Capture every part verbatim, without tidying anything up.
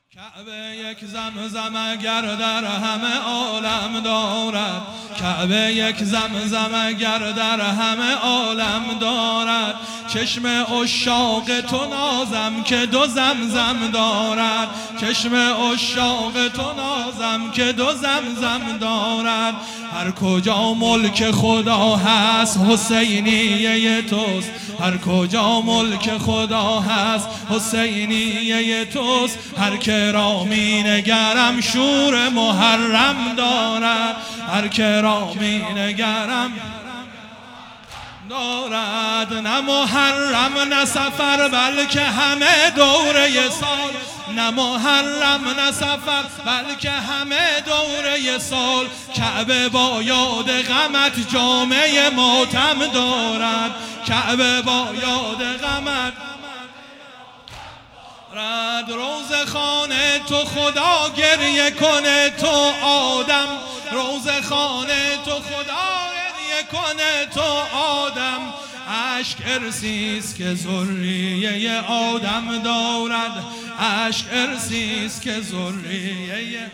کعبه یک زمزم اگر در همه عالم دارد، کعبه یک زمزم اگر در همه عالم دارد، چشم عشاق تو نازم که دو زمزم دارد، چشم عشاق تو نازم که دو زمزم دارد. هر کجا ملک خدا هست حسینیه توست، هر کجا ملک خدا هست حسینیه توست. هر که را می نگرم شور محرم دارد، هر که را می نگرم دارد. نه محرم نه سفر بلکه همه دوره سال، نه محرم نه سفر بلکه همه دوره سال. کعبه با یاد غمت جامعه ماتم دارد، کعبه با یاد غمت رد. روز خانه تو خدا گریه کنه تو آدم، روز خانه تو خدا گریه کنه تو آدم. عشق ارسیست که ذریه آدم دارد، عشق ارسیست که ذریه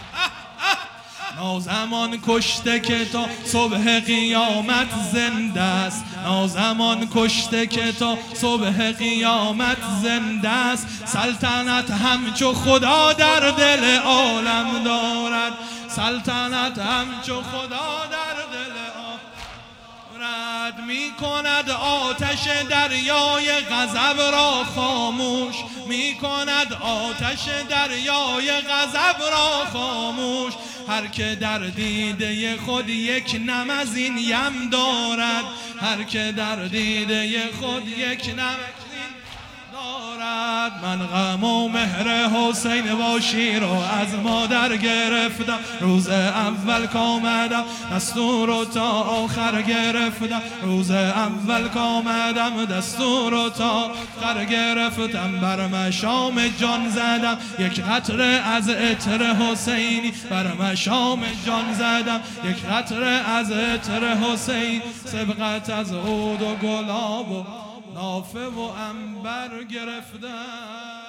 نازمان کشته که تا صبح قیامت زنده است، نازمان کشته که تا صبح قیامت زنده است. سلطنت همچو خدا در دل عالم دارد، سلطنت همچو خدا در دل رد می کند آتش دریای غضب را خاموش، می کند آتش دریای غضب را خاموش. هر که در دیده خود یک نم از این یم دارد، هر که در دیده خود یک نم دارد. من غم و مهر حسین باشی رو از مادر گرفتم، روز اول کامدم دستور رو تا آخر گرفتم، روز اول کامدم دستور رو تا آخر گرفتم. بر مشام جان زدم یک قطره از عطر حسینی، بر مشام جان زدم یک قطره از عطر حسین. سبقت از عود و گلاب و نافه و عنبر گرفتم.